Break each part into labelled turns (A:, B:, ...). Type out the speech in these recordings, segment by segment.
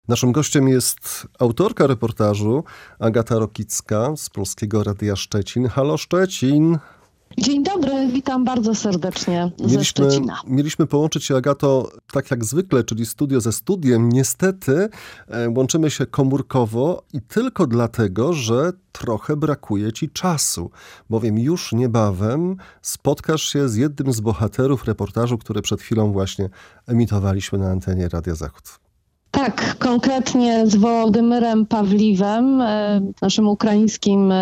A: Naszym gościem jest autorka reportażu Agata Rokicka z Polskiego Radia Szczecin. Halo Szczecin!
B: Dzień dobry, witam bardzo serdecznie ze Szczecina.
A: Mieliśmy połączyć się, Agato, tak jak zwykle, czyli studio ze studiem. Niestety łączymy się komórkowo i tylko dlatego, że trochę brakuje ci czasu, bowiem już niebawem spotkasz się z jednym z bohaterów reportażu, który przed chwilą właśnie emitowaliśmy na antenie Radia Zachód.
B: Tak, konkretnie z Wołodymyrem Pawliwem, naszym ukraińskim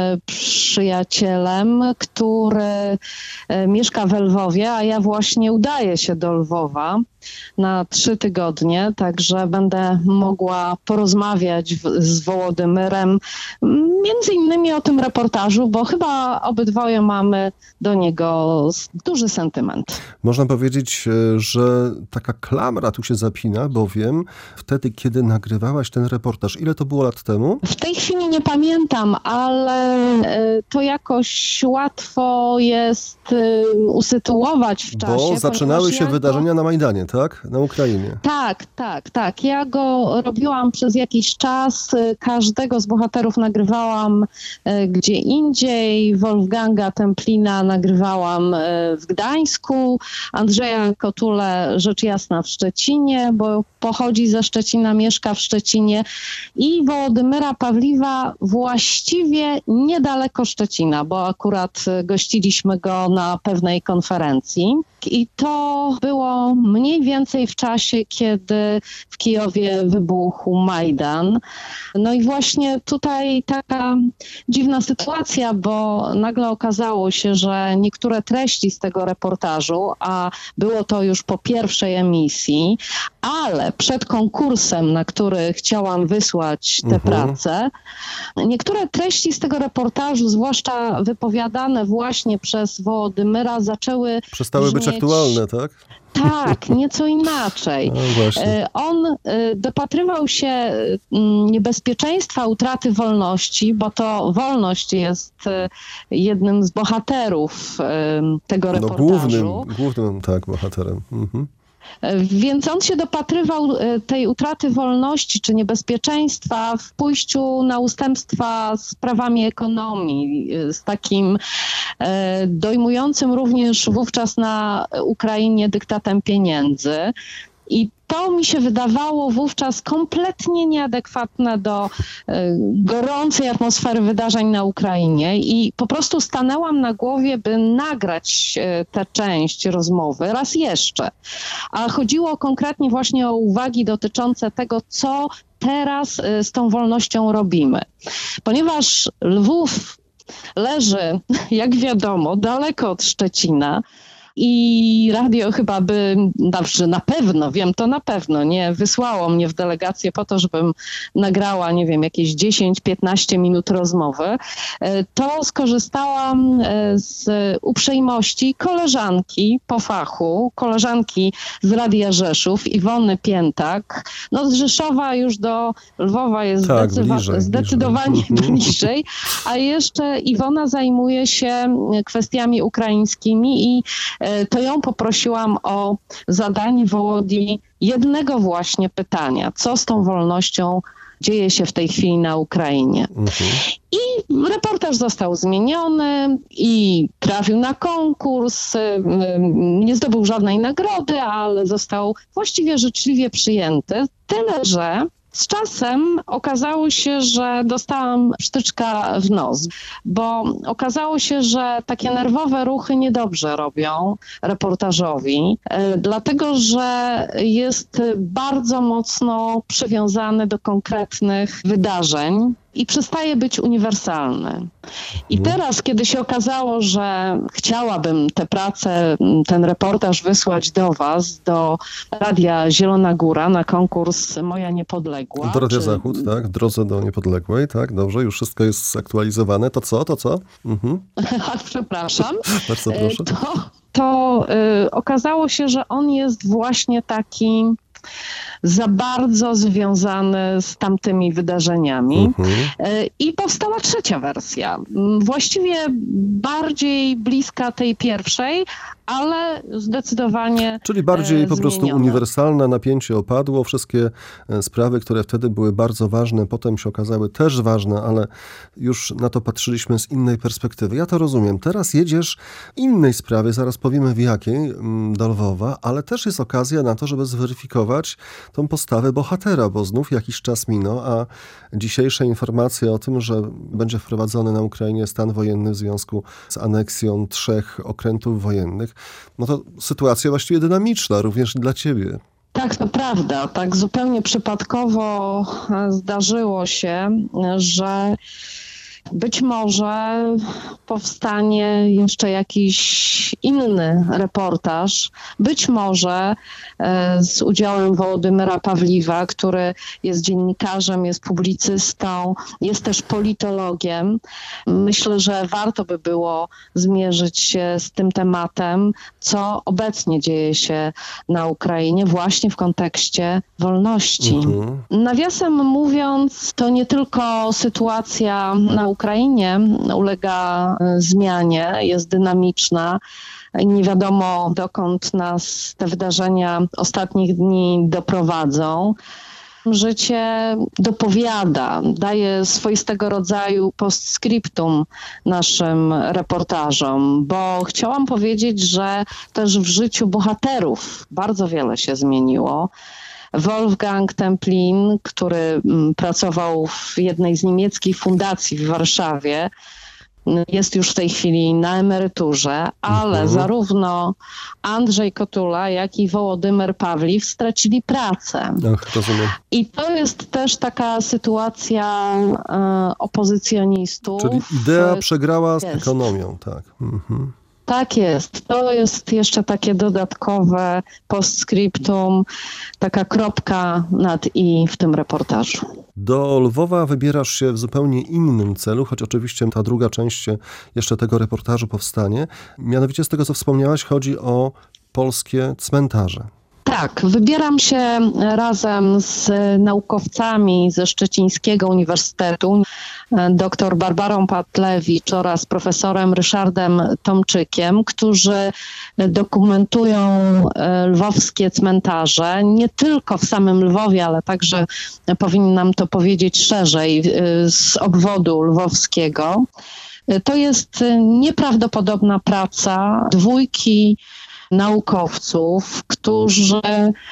B: przyjacielem, który mieszka w Lwowie, a ja właśnie udaję się do Lwowa na 3 tygodnie, także będę mogła porozmawiać z Wołodymyrem między innymi o tym reportażu, bo chyba obydwoje mamy do niego duży sentyment.
A: Można powiedzieć, że taka klamra tu się zapina, bowiem wtedy, kiedy nagrywałaś ten reportaż, ile to było lat temu?
B: W tej chwili nie pamiętam, ale to jakoś łatwo jest usytuować w czasie.
A: Bo zaczynały się wydarzenia na Majdanie, tak? Na Ukrainie.
B: Tak. Ja go robiłam przez jakiś czas. Każdego z bohaterów nagrywałam gdzie indziej. Wolfganga Templina nagrywałam w Gdańsku. Andrzeja Kotulę rzecz jasna w Szczecinie, bo pochodzi ze Szczecina, mieszka w Szczecinie. I Wołodymyra Pawliwa właściwie niedaleko Szczecina, bo akurat gościliśmy go na pewnej konferencji. I to było mniej więcej w czasie, kiedy w Kijowie wybuchł Majdan. No i właśnie tutaj taka dziwna sytuacja, bo nagle okazało się, że niektóre treści z tego reportażu, a było to już po pierwszej emisji, ale przed konkursem, na który chciałam wysłać tę pracę, niektóre treści z tego reportażu, zwłaszcza wypowiadane właśnie przez Wołodymyra,
A: przestały być aktualne, tak?
B: Tak, nieco inaczej.
A: No
B: on dopatrywał się niebezpieczeństwa utraty wolności, bo to wolność jest jednym z bohaterów tego reportażu.
A: Głównym bohaterem. Mhm.
B: Więc on się dopatrywał tej utraty wolności czy niebezpieczeństwa w pójściu na ustępstwa z prawami ekonomii, z takim dojmującym również wówczas na Ukrainie dyktatem pieniędzy. I to mi się wydawało wówczas kompletnie nieadekwatne do gorącej atmosfery wydarzeń na Ukrainie i po prostu stanęłam na głowie, by nagrać tę część rozmowy raz jeszcze. A chodziło konkretnie właśnie o uwagi dotyczące tego, co teraz z tą wolnością robimy. Ponieważ Lwów leży, jak wiadomo, daleko od Szczecina, i radio chyba by, na pewno, wiem to na pewno, nie wysłało mnie w delegację po to, żebym nagrała, nie wiem, jakieś 10-15 minut rozmowy, to skorzystałam z uprzejmości koleżanki po fachu, koleżanki z Radia Rzeszów, Iwony Piętak. No z Rzeszowa już do Lwowa jest zdecydowanie bliżej, a jeszcze Iwona zajmuje się kwestiami ukraińskimi i to ją poprosiłam o zadanie Wołodzi jednego właśnie pytania. Co z tą wolnością dzieje się w tej chwili na Ukrainie? I reportaż został zmieniony i trafił na konkurs. Nie zdobył żadnej nagrody, ale został właściwie życzliwie przyjęty. Tyle, że z czasem okazało się, że dostałam sztyczka w nos, bo okazało się, że takie nerwowe ruchy niedobrze robią reportażowi, dlatego że jest bardzo mocno przywiązany do konkretnych wydarzeń i przestaje być uniwersalny. I teraz, kiedy się okazało, że chciałabym tę pracę, ten reportaż wysłać do was, do Radia Zielona Góra na konkurs Moja Niepodległa.
A: Do Radia Zachód, tak? W drodze do Niepodległej, tak? Dobrze, już wszystko jest zaktualizowane. To co? Mhm.
B: Przepraszam.
A: Bardzo proszę.
B: To okazało się, że on jest właśnie taki za bardzo związany z tamtymi wydarzeniami. I powstała trzecia wersja, właściwie bardziej bliska tej pierwszej, ale zdecydowanie
A: Czyli bardziej po prostu
B: zmienione.
A: uniwersalne, napięcie opadło, wszystkie sprawy, które wtedy były bardzo ważne, potem się okazały też ważne, ale już na to patrzyliśmy z innej perspektywy. Ja to rozumiem. Teraz jedziesz w innej sprawie, zaraz powiemy w jakiej, do Lwowa, ale też jest okazja na to, żeby zweryfikować tą postawę bohatera, bo znów jakiś czas minął, a dzisiejsze informacje o tym, że będzie wprowadzony na Ukrainie stan wojenny w związku z aneksją 3 okrętów wojennych, no to sytuacja właściwie dynamiczna, również dla ciebie.
B: Tak, to prawda. Tak zupełnie przypadkowo zdarzyło się, że być może powstanie jeszcze jakiś inny reportaż, być może z udziałem Wołodymyra Pawliwa, który jest dziennikarzem, jest publicystą, jest też politologiem. Myślę, że warto by było zmierzyć się z tym tematem, co obecnie dzieje się na Ukrainie właśnie w kontekście wolności. Nawiasem mówiąc, to nie tylko sytuacja na Ukrainie ulega zmianie, jest dynamiczna. Nie wiadomo, dokąd nas te wydarzenia ostatnich dni doprowadzą. Życie dopowiada, daje swoistego rodzaju postscriptum naszym reportażom, bo chciałam powiedzieć, że też w życiu bohaterów bardzo wiele się zmieniło. Wolfgang Templin, który pracował w jednej z niemieckich fundacji w Warszawie, jest już w tej chwili na emeryturze, ale zarówno Andrzej Kotula, jak i Wołodymyr Pawliw stracili pracę.
A: Ach, rozumiem.
B: I to jest też taka sytuacja opozycjonistów.
A: Czyli idea przegrała z ekonomią, tak.
B: Tak jest. To jest jeszcze takie dodatkowe postscriptum, taka kropka nad i w tym reportażu.
A: Do Lwowa wybierasz się w zupełnie innym celu, choć oczywiście ta druga część jeszcze tego reportażu powstanie. Mianowicie z tego, co wspomniałaś, chodzi o polskie cmentarze.
B: Tak, wybieram się razem z naukowcami ze Szczecińskiego Uniwersytetu, dr Barbarą Patlewicz oraz profesorem Ryszardem Tomczykiem, którzy dokumentują lwowskie cmentarze, nie tylko w samym Lwowie, ale także, powinnam to powiedzieć szerzej, z obwodu lwowskiego. To jest nieprawdopodobna praca dwójki naukowców, którzy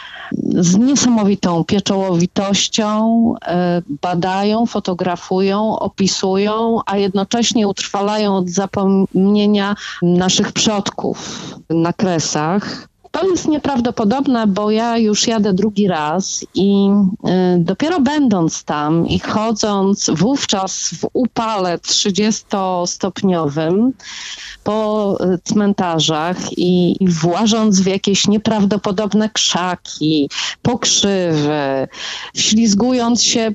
B: z niesamowitą pieczołowitością badają, fotografują, opisują, a jednocześnie utrwalają od zapomnienia naszych przodków na Kresach. To jest nieprawdopodobne, bo ja już jadę drugi raz i dopiero będąc tam i chodząc wówczas w upale 30-stopniowym po cmentarzach i włażąc w jakieś nieprawdopodobne krzaki, pokrzywy, ślizgując się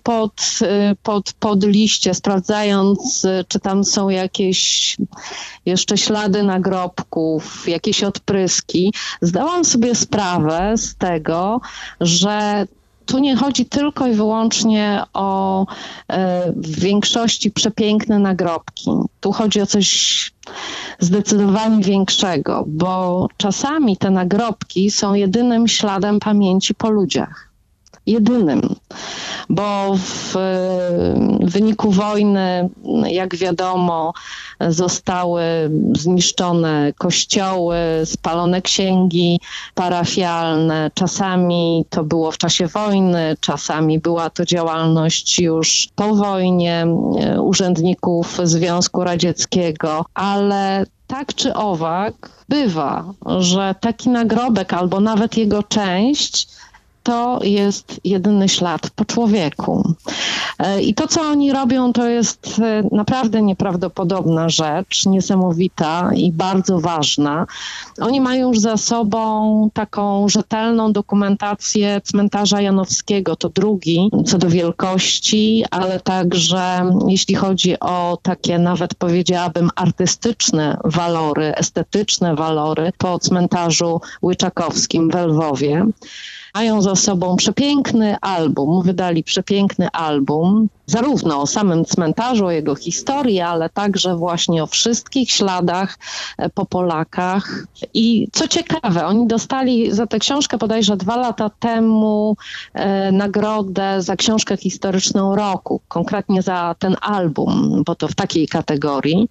B: pod liście, sprawdzając, czy tam są jakieś jeszcze ślady nagrobków, jakieś odpryski, zdałam sobie sprawę z tego, że tu nie chodzi tylko i wyłącznie o w większości przepiękne nagrobki. Tu chodzi o coś zdecydowanie większego, bo czasami te nagrobki są jedynym śladem pamięci po ludziach. Jedynym, bo w wyniku wojny, jak wiadomo, zostały zniszczone kościoły, spalone księgi parafialne. Czasami to było w czasie wojny, czasami była to działalność już po wojnie urzędników Związku Radzieckiego, ale tak czy owak bywa, że taki nagrobek albo nawet jego część to jest jedyny ślad po człowieku. I to, co oni robią, to jest naprawdę nieprawdopodobna rzecz, niesamowita i bardzo ważna. Oni mają już za sobą taką rzetelną dokumentację cmentarza janowskiego. To drugi co do wielkości, ale także jeśli chodzi o takie nawet powiedziałabym artystyczne walory, estetyczne walory po cmentarzu łyczakowskim w Lwowie. Mają za sobą przepiękny album, wydali przepiękny album, zarówno o samym cmentarzu, o jego historii, ale także właśnie o wszystkich śladach po Polakach. I co ciekawe, oni dostali za tę książkę bodajże 2 lata temu nagrodę za książkę historyczną roku, konkretnie za ten album, bo to w takiej kategorii.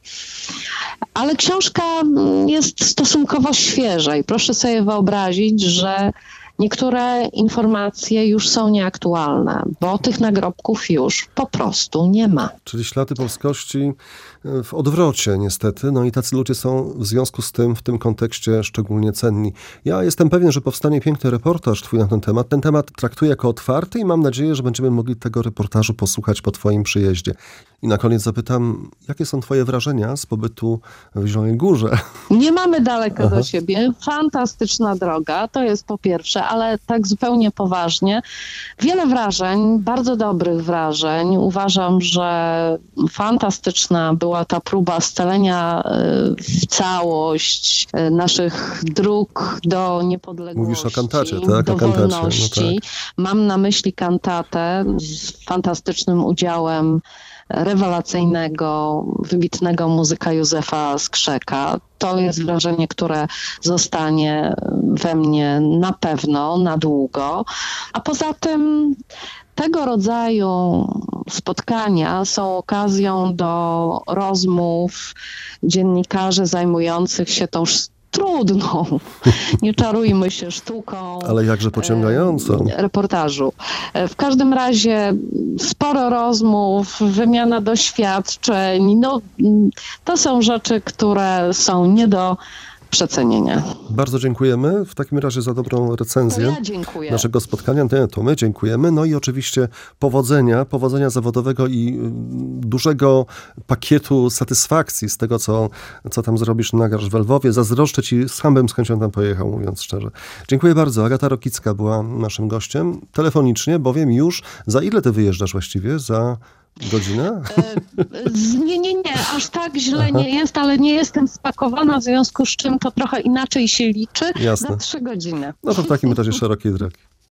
B: Ale książka jest stosunkowo świeża i proszę sobie wyobrazić, że niektóre informacje już są nieaktualne, bo tych nagrobków już po prostu nie ma.
A: Czyli ślady polskości w odwrocie niestety, no i tacy ludzie są w związku z tym w tym kontekście szczególnie cenni. Ja jestem pewien, że powstanie piękny reportaż twój na ten temat. Ten temat traktuję jako otwarty i mam nadzieję, że będziemy mogli tego reportażu posłuchać po twoim przyjeździe. I na koniec zapytam, jakie są twoje wrażenia z pobytu w Zielonej Górze?
B: Nie mamy daleko do siebie. Fantastyczna droga, to jest po pierwsze, ale tak zupełnie poważnie. Wiele wrażeń, bardzo dobrych wrażeń. Uważam, że fantastyczna była ta próba scalenia w całość naszych dróg do niepodległości.
A: Mówisz o kantacie, tak?
B: Do
A: o kantacie.
B: wolności.
A: No tak.
B: Mam na myśli kantatę z fantastycznym udziałem rewelacyjnego, wybitnego muzyka Józefa Skrzeka. To jest wrażenie, które zostanie we mnie na pewno, na długo. A poza tym tego rodzaju spotkania są okazją do rozmów dziennikarzy zajmujących się tą trudną, nie czarujmy się, sztuką.
A: Ale jakże pociągającą.
B: Reportażu. W każdym razie sporo rozmów, wymiana doświadczeń. No, to są rzeczy, które są nie do przecenienia.
A: Bardzo dziękujemy w takim razie za dobrą recenzję
B: To ja dziękuję.
A: naszego spotkania. To my dziękujemy. No i oczywiście powodzenia zawodowego i dużego pakietu satysfakcji z tego, co tam zrobisz, nagrasz w Lwowie. Zazdroszczę ci, sam bym z chęcią tam pojechał, mówiąc szczerze. Dziękuję bardzo. Agata Rokicka była naszym gościem. Telefonicznie, bowiem już za ile ty wyjeżdżasz właściwie? Za godzinę?
B: Nie, aż tak źle nie jest, ale nie jestem spakowana, w związku z czym to trochę inaczej się liczy.
A: Jasne.
B: Za 3 godziny.
A: No to w takim razie szerokiej drogi.